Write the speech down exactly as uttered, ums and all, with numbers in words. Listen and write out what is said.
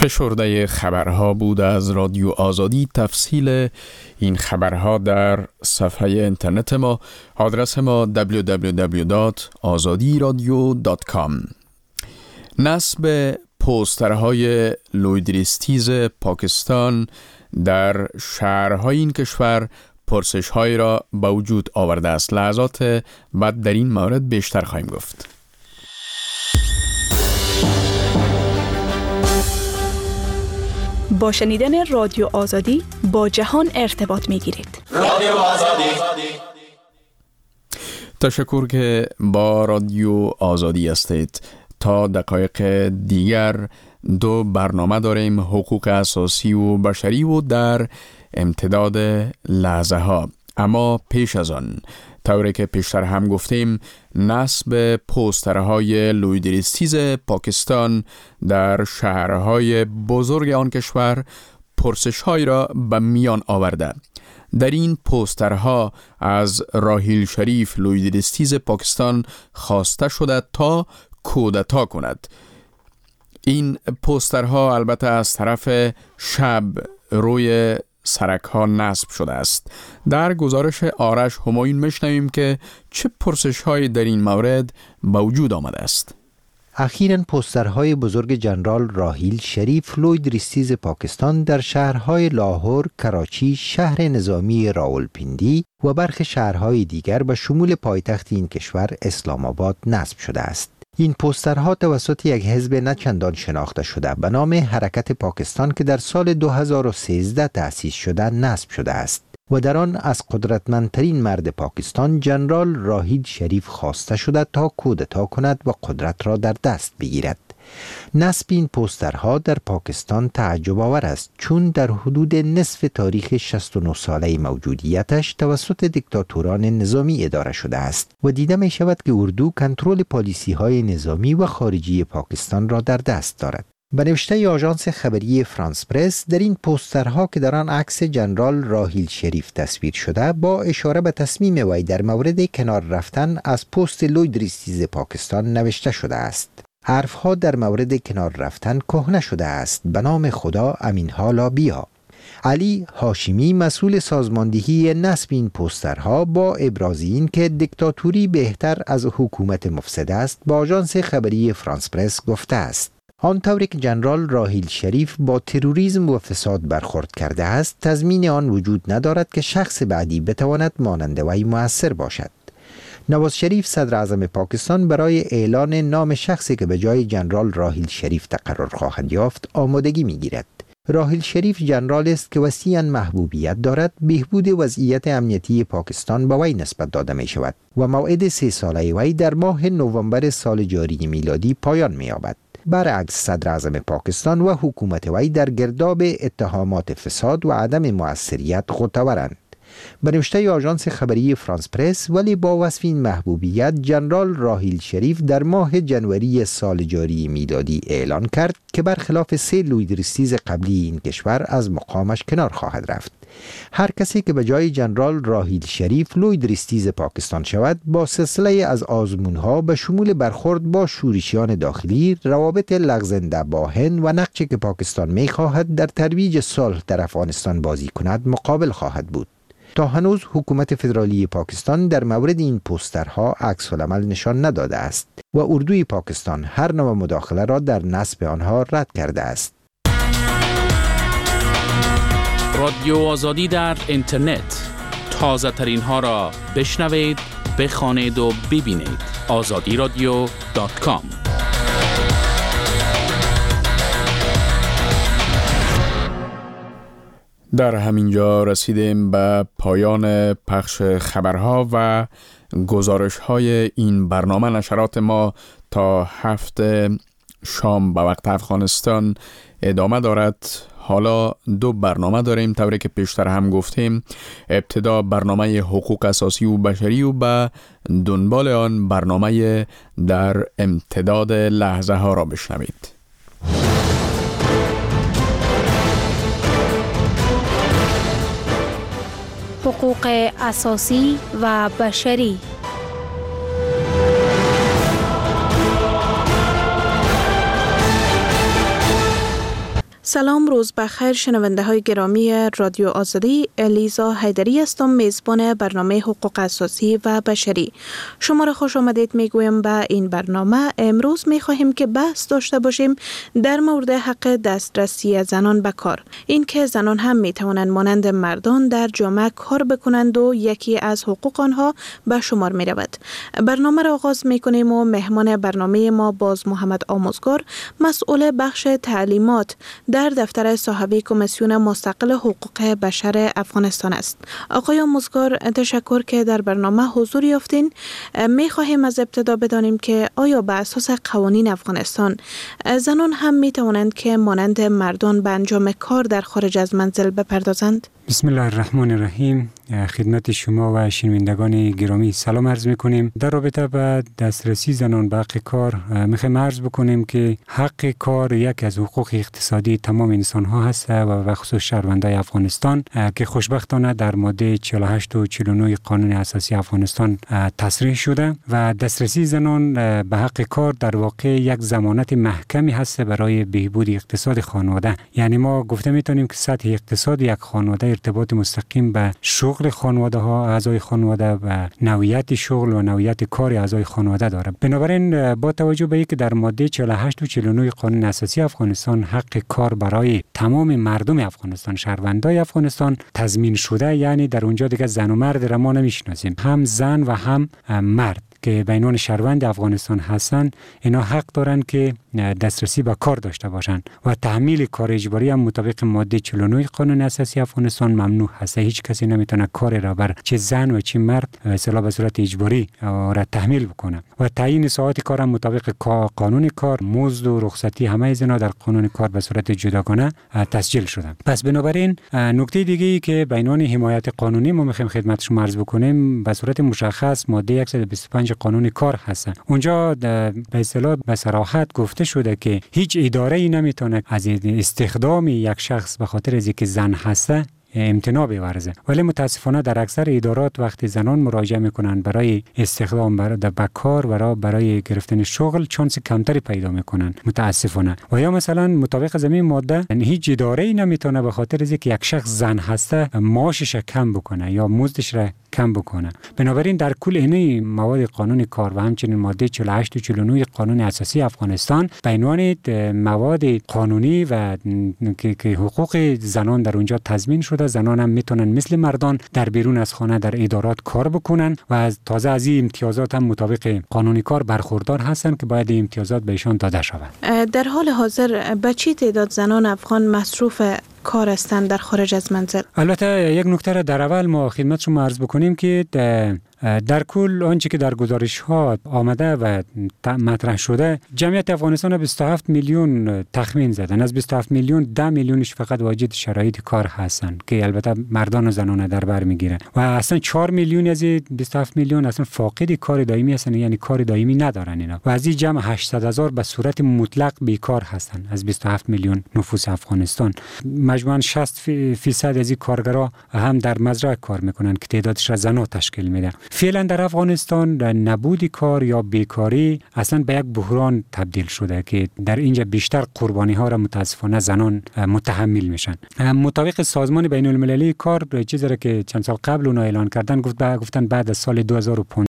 فشرده خبرها بود از رادیو آزادی. تفصیل این خبرها در صفحه اینترنت ما، آدرس ما دبلیو دبلیو دبلیو دات آزادی رادیو دات کام. نصب پوسترهای لویدریستیز پاکستان در شهرهای این کشور پرسش‌هایی را به وجود آورده است. لحظات بعد در این مورد بیشتر خواهیم گفت. با شنیدن رادیو آزادی با جهان ارتباط می‌گیرید. رادیو آزادی. تشکر که با رادیو آزادی هستید. تا دقایق دیگر دو برنامه داریم، حقوق اساسی و بشری و در امتداد لحظه ها. اما پیش از آن، طوری که پیشتر هم گفتیم، نصب پوسترهای لویدریستیز پاکستان در شهرهای بزرگ آن کشور پرسش‌هایی را به میان آورده. در این پوسترها از راحیل شریف لویدریستیز پاکستان خواسته شده تا کودتا کند. این پوسترها البته از طرف شب روی سرک ها نصب شده است. در گزارش آرش همایون میشنویم که چه پرسش هایی در این مورد به وجود آمده است. اخیراً پوسترهای بزرگ جنرال راحیل شریف لویدریستیز پاکستان در شهرهای لاهور، کراچی، شهر نظامی راولپیندی و برخی شهرهای دیگر به شمول پایتخت این کشور اسلام آباد نصب شده است. این پوسترها توسط یک حزب نچندان شناخته شده به نام حرکت پاکستان که در سال دو هزار و سیزده تأسیس شده نصب شده است و در آن از قدرتمندترین مرد پاکستان جنرال راحیل شریف خواسته شده تا کودتا کند و قدرت را در دست بگیرد. نصب این پوسترها در پاکستان تعجب آور است، چون در حدود نصف تاریخ شصت و نه ساله موجودیتش توسط دیکتاتوران نظامی اداره شده است و دیده می شود که اردو کنترل پالیسی های نظامی و خارجی پاکستان را در دست دارد. به نوشته آژانس خبری فرانس پرس، در این پوسترها که در آن عکس جنرال راحیل شریف تصویر شده با اشاره به تصمیم وی در مورد کنار رفتن از پست لویدریستیز پاکستان نوشته شده است. حرفها در مورد کنار رفتن کهنه شده است. به نام خدا امین حالا بیا. علی هاشمی مسئول سازماندهی نصب این پوسترها با ابراز این که دیکتاتوری بهتر از حکومت مفسد است با آژانس خبری فرانس پرس گفته است. آنطوری که جنرال راحیل شریف با تروریسم و فساد برخورد کرده است، تضمین آن وجود ندارد که شخص بعدی بتواند مانند وی مؤثر باشد. نواز شریف صدر اعظم پاکستان برای اعلان نام شخصی که به جای جنرال راحیل شریف تقرر خواهد یافت آمادگی می‌گیرد. راحیل شریف جنرال است که وسیعاً محبوبیت دارد. بهبود وضعیت امنیتی پاکستان به وی نسبت داده می شود و موعد سه ساله وی در ماه نوامبر سال جاری میلادی پایان می‌یابد. برعکس صدر اعظم پاکستان و حکومت وی در گرداب اتهامات فساد و عدم مؤثریت غوطه‌ورند. به نوشته آژانس خبری فرانس پرس، ولی با وصف این محبوبیت جنرال راحیل شریف در ماه جنوری سال جاری میلادی اعلان کرد که برخلاف سه لویدریستیز قبلی این کشور از مقامش کنار خواهد رفت. هر کسی که به جای جنرال راحیل شریف لویدریستیز پاکستان شود با سلسله از آزمونها به شمول برخورد با شورشیان داخلی، روابط لغزنده با هند و نقشی که پاکستان می خواهد در ترویج صلح در افغانستان بازی کند مقابل خواهد بود. تا هنوز حکومت فدرالی پاکستان در مورد این پوسترها عکس‌العمل نشان نداده است و اردوی پاکستان هر نوع مداخله را در نصب آنها رد کرده است. رادیو آزادی در اینترنت، تازه ترین ها را بشنوید، بخوانید و ببینید. آزادی رادیو دات کام. در همین جا رسیدیم به پایان پخش خبرها و گزارش های این برنامه. نشرات ما تا هفت شام به وقت افغانستان ادامه دارد. حالا دو برنامه داریم، طوری که پیشتر هم گفتیم. ابتدا برنامه حقوق اساسی و بشری و به دنبال آن برنامه در امتداد لحظه ها را بشنوید. حقوق اساسی و بشری. سلام، روز بخیر شنونده های گرامی رادیو آزادی. الیزا حیدری هستم، میزبان برنامه حقوق اساسی و بشری. شما را خوش آمدید میگویم به این برنامه. امروز میخواهیم که بحث داشته باشیم در مورد حق دسترسی زنان به کار. این که زنان هم میتوانند مانند مردان در جامعه کار بکنند و یکی از حقوق آنها به شمار میرود. برنامه را آغاز میکنیم و مهمان برنامه ما باز محمد آموزگار، مسئول بخش تعلیمات در دفتر صاحبی کمیسیون مستقل حقوق بشر افغانستان است. آقای آموزگار، تشکر که در برنامه حضور یافتین. می خواهیم از ابتدا بدانیم که آیا به اساس قوانین افغانستان زنان هم می توانند که مانند مردان به انجام کار در خارج از منزل بپردازند؟ بسم الله الرحمن الرحیم. خدمت شما و شنوندگان گرامی سلام عرض میکنیم. در رابطه با دسترسی زنان به حق کار میخوایم عرض بکنیم که حق کار یک از حقوق اقتصادی تمام انسان ها هست و به خصوص شهروندان افغانستان که خوشبختانه در ماده چهل و هشت و چهل و نه قانون اساسی افغانستان تصریح شده و دسترسی زنان به حق کار در واقع یک ضمانت محکمی هست برای بهبود اقتصاد خانواده. یعنی ما گفته میتونیم که سطح اقتصاد یک خانواده ارتباط مستقیم به شغل خانواده ها، اعضای خانواده و نوعیت شغل و نوعیت کار اعضای خانواده داره. بنابراین با توجه به اینکه در ماده چهل و هشت و چهل و نه قانون اساسی افغانستان حق کار برای تمام مردم افغانستان، شهروندای افغانستان تضمین شده، یعنی در اونجا دیگه زن و مرد را ما نمیشناسیم، هم زن و هم مرد که بینان شهروند افغانستان هستند، اینا حق دارند که دسترسی به کار داشته باشند و تحمیل کار اجباری هم مطابق ماده چهل و نه قانون اساسی افغانستان ممنوع هست. هیچ کسی نمیتونه کار را بر چه زن و چه مرد اصلا به صورت اجباری را تحمیل بکنه و تعیین ساعات کار هم مطابق قانون کار، مزد و رخصتی همه از اینا در قانون کار به صورت جداگانه تسجیل شده. پس بنابراین نکته دیگه ای که بینان حمایت قانونی ما میخوایم خدمت شما عرض بکنیم به صورت مشخص ماده صد و بیست و پنج قانون کار هست. اونجا به اصطلاح به صراحت گفته شده که هیچ اداره ای نمیتونه از استخدام یک شخص به خاطر از اینکه زن هسته امتناع بورزه. ولی متاسفانه در اکثر ادارات وقتی زنان مراجعه میکنن برای استخدام برای به کار و برای گرفتن شغل، چانس کمتری پیدا میکنن متاسفانه. و یا مثلا مطابق زمین ماده هیچ اداره ای نمیتونه به خاطر از اینکه یک شخص زن هسته معاشش کم بکنه یا مزدش را کم بکنه. بنابراین در کل این مواد قانون کار و همچنین ماده چهل و هشت و چهل و نه قانون اساسی افغانستان به عنوان مواد قانونی و که حقوق زنان در اونجا تضمین شده، زنان هم میتونن مثل مردان در بیرون از خانه در ادارات کار بکنن و از تازه از این امتیازات هم مطابق قانون کار برخوردار هستن که باید این امتیازات بهشان داده شود. در حال حاضر به چه تعداد زنان افغان مصروف کار هستند در خارج از منزل؟ البته یک نکته را در اول ما خدمت شما عرض بکنیم که در کل آنچه که در گزارش ها آمده و مطرح شده، جمعیت افغانستان بیست و هفت میلیون تخمین زدن. از بیست و هفت میلیون ده میلیونش فقط واجد شرایط کار هستند که البته مردان و زنان در بر میگیره و اصلا چهار میلیون از بیست و هفت میلیون اصلا فاقد کار دائمی هستند، یعنی کار دائمی ندارن اینا. و از این جمع هشتصد هزار به صورت مطلق بیکار هستند از بیست و هفت میلیون نفوس افغانستان. مجموعاً شصت فیصد از این کارگرها هم در مزرعه کار میکنن که تعدادش را زنان تشکیل میده. فعلا در افغانستان نبود کار یا بیکاری اصلا به یک بحران تبدیل شده که در اینجا بیشتر قربانی ها را متاسفانه زنان متحمل میشن. مطابق سازمان بین المللی کار، چیزی را که چند سال قبل اونها اعلان کردن، گفت گفتن بعد از سال دو هزار و پانزده